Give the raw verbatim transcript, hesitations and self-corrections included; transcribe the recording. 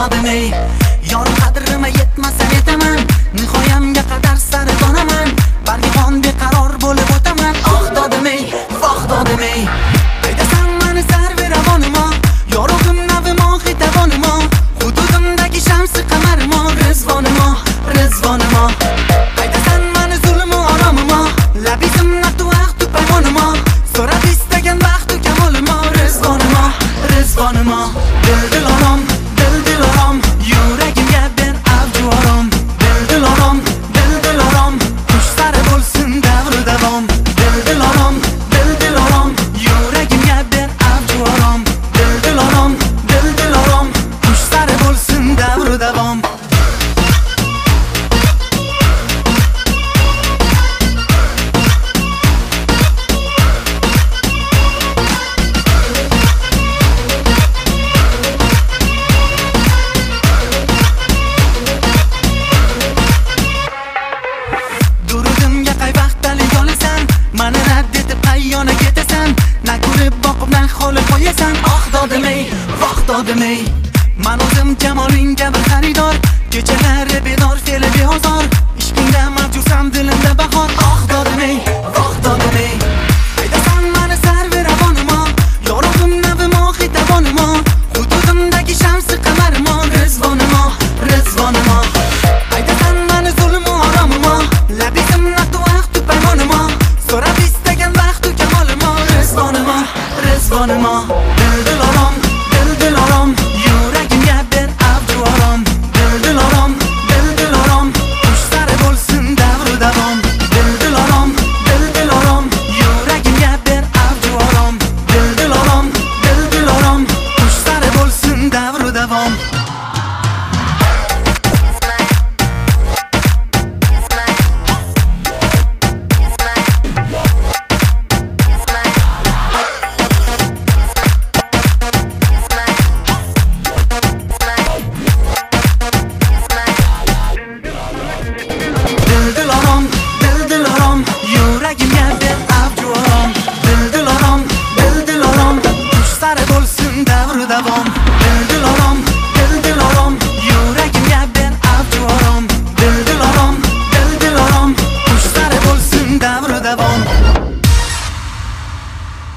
dodim ey. Yor qadrima yetmasa yetaman, nihoyamga qadar saradonaman. Barg'on beqaror bo'lib o'taman. Oh dodim ey, voh dodim ey. Aytasan meni sarveravonimo, yorug'im navimo xitavonimo, hududimdagi shamsi qamarimo, rizvonimo, rizvonimo. Aytasan meni zulmu oromimo, labizim naqdu vaqtu payvonimo, so'rab istagan vaqtu kamolimo, rizvonimo, rizvonimo. Dildilorom, dildilorom, yuragimga ber avju orom. Dildilorom, dildilorom, qush sari bo'lsin davru davom. Dildilorom, dildilorom, yuragimga ber avju orom. Dildilorom, dildilorom, qush sari bo'lsin davru davom. Durudimga qay vaqtalik olasan, mani rad etib qayyona ketasan, na ko'rib boqib na xoli qo'yasan. Oh dodim ey, voh dodim ey. Men o'zim jamolinga bir xaridor, kechalari bedor fe'li beozor, ishqingda mavjusam dilimda bahor. Oh dodim ey, voh dodim ey. Aytasan meni sarveravonimo, yorug'im navimo xitavonimo, hududimdagi shamsi qamarimo, rizvonimo, rizvonimo. Aytasan meni zulmu oromimo, labizim naqdu vaqtu payvonimo, so'rab istagan vaqtu kamolimo, rizvonimo, rizvonimo. Dildilorom, dildilorom, yuragimga ber avju orom. Dildilorom, dildilorom, qush sari bo'lsin davru davom. Dildilorom, dildilorom, yuragimga ber avju orom. Dildilorom, dildilorom, qush sari bo'lsin davru davom. Dildilorom, dildilorom, yuragimga ber avju orom. Dildilorom, dildilorom, qush sari bo'lsin davru davom.